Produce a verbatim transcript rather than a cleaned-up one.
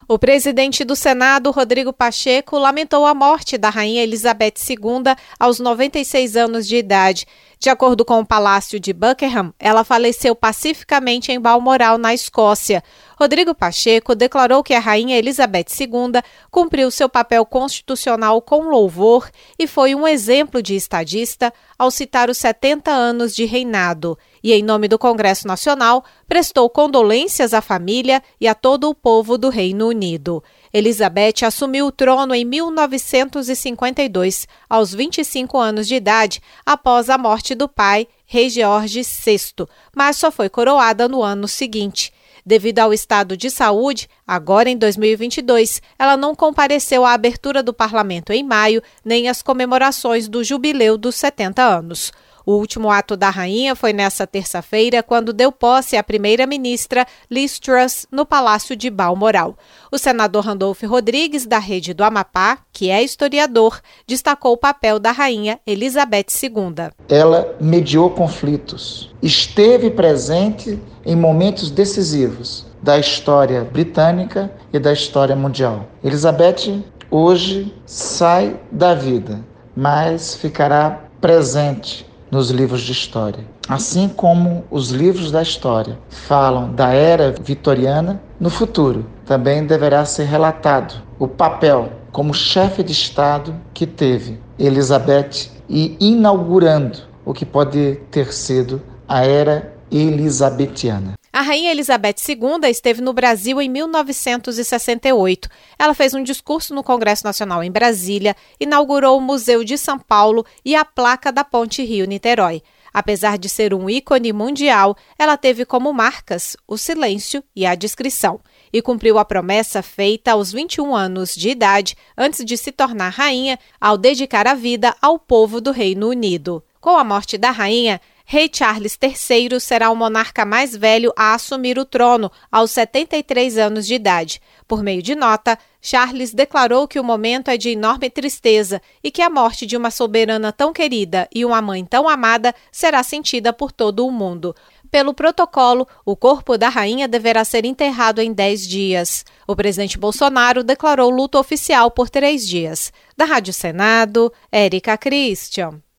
O presidente do Senado, Rodrigo Pacheco, lamentou a morte da rainha Elizabeth segunda aos noventa e seis anos de idade. De acordo com o Palácio de Buckingham, ela faleceu pacificamente em Balmoral, na Escócia. Rodrigo Pacheco declarou que a rainha Elizabeth segunda cumpriu seu papel constitucional com louvor e foi um exemplo de estadista ao citar os setenta anos de reinado. E, em nome do Congresso Nacional, prestou condolências à família e a todo o povo do Reino Unido. Elizabeth assumiu o trono em mil novecentos e cinquenta e dois, aos vinte e cinco anos de idade, após a morte do pai, rei George sexto, mas só foi coroada no ano seguinte. Devido ao estado de saúde, agora em dois mil e vinte e dois, ela não compareceu à abertura do parlamento em maio, nem às comemorações do jubileu dos setenta anos. O último ato da rainha foi nesta terça-feira, quando deu posse à primeira-ministra Liz Truss no Palácio de Balmoral. O senador Randolph Rodrigues, da Rede do Amapá, que é historiador, destacou o papel da rainha Elizabeth segunda. Ela mediou conflitos, esteve presente em momentos decisivos da história britânica e da história mundial. Elizabeth hoje sai da vida, mas ficará presente nos livros de história. Assim como os livros da história falam da era vitoriana, no futuro também deverá ser relatado o papel como chefe de Estado que teve Elizabeth e inaugurando o que pode ter sido a era elisabetiana. A rainha Elizabeth segunda esteve no Brasil em mil novecentos e sessenta e oito. Ela fez um discurso no Congresso Nacional em Brasília, inaugurou o Museu de São Paulo e a placa da Ponte Rio-Niterói. Apesar de ser um ícone mundial, ela teve como marcas o silêncio e a discrição, e cumpriu a promessa feita aos vinte e um anos de idade, antes de se tornar rainha, ao dedicar a vida ao povo do Reino Unido. Com a morte da rainha, Rei Charles terceiro será o monarca mais velho a assumir o trono, aos setenta e três anos de idade. Por meio de nota, Charles declarou que o momento é de enorme tristeza e que a morte de uma soberana tão querida e uma mãe tão amada será sentida por todo o mundo. Pelo protocolo, o corpo da rainha deverá ser enterrado em dez dias. O presidente Bolsonaro declarou luto oficial por três dias. Da Rádio Senado, Érica Christian.